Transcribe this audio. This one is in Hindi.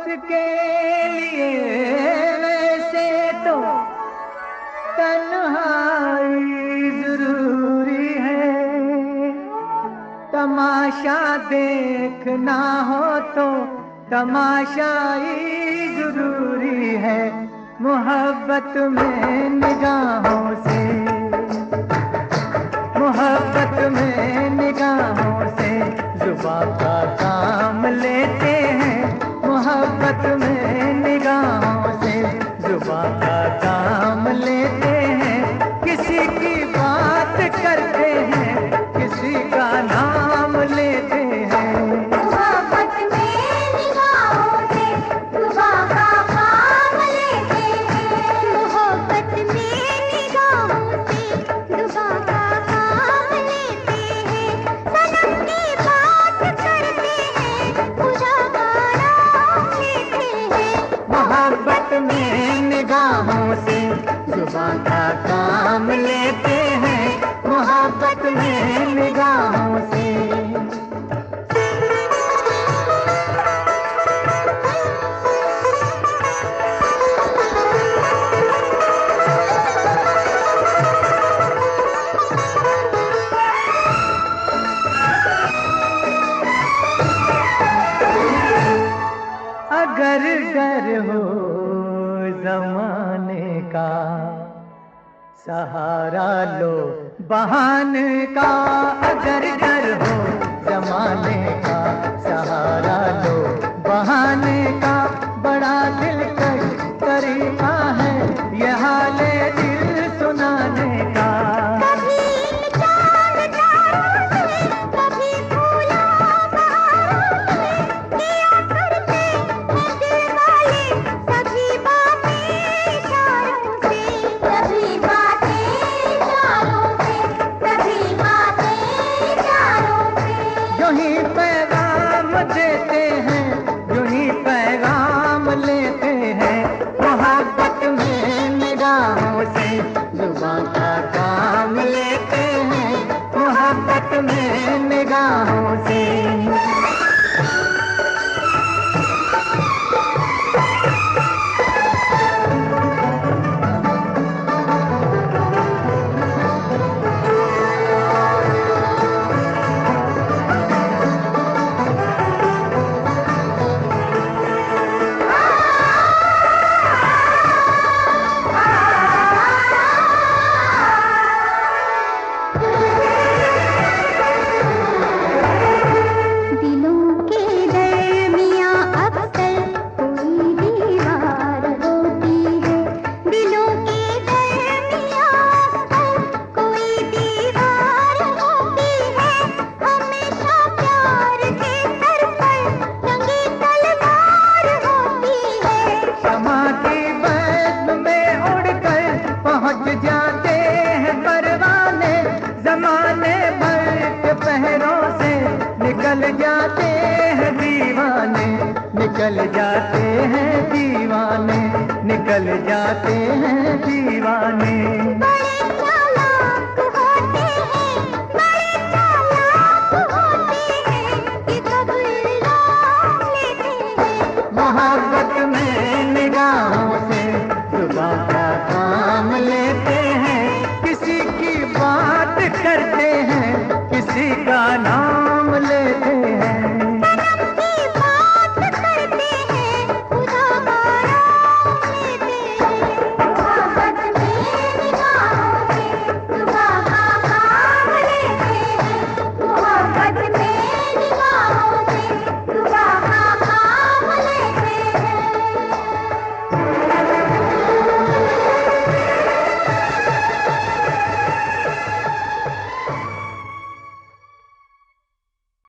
उसके लिए वैसे तो तन्हाई जरूरी है, तमाशा देखना हो तो तमाशाई जरूरी है। मोहब्बत में निगाहों से, मोहब्बत में निगाहों से जुबां का काम लेते हैं। मोहब्बत में निगाहों से जुबां का काम लेते हैं। किसी की बात करते हैं, किसी का नाम लेते हैं। मोहब्बत में निगाहों से जुबां का काम लेते हैं। मोहब्बत में निगाहों से जुबां का काम लेते हैं। सनम की बात करते हैं, खुदा का नाम लेते हैं। मोहब्बत में निगाहों से जुबां का काम लेते हैं। मोहब्बत में निगाहों से। अगर डर हो जमाने का, सहारा लो बहाने का। अगर डर हो जमाने का, सहारा लो बहाने का। बड़ा दिलकश तरीका है ये हाले दिल सुनाने का। कभी चांद तारों से, कभी फूलों बहारों से किया करते हैं दिल वाले सभी बातें इशारों से। सभी बातें इशारों से, सभी बातें इशारों से। यूं ही पैगाम देते हैं, यूं ही पैगाम लेते हैं। मोहब्बत में निगाहों से जुबां का काम लेते हैं। मोहब्बत में निगाहों से। दिलों के दरमियां अक्सर कोई दीवार होती है। दिलों के दरमियां अक्सर कोई दीवार होती है। हमेशा प्यार के सर पर रंगी तलवार होती है। शमा की बज़्म में उड़कर पहुंच जाते हैं परवाने। जमाने भर के पहरों से निकल जाते हैं दीवाने। निकल जाते हैं दीवाने, निकल जाते हैं दीवाने। बड़े चालाक होते हैं, बड़े चालाक होते हैं कि कब्र लौट लेते हैं। मोहब्बत में निगाहों से जुबां का काम लेते हैं। किसी की बात करते हैं, किसी का नाम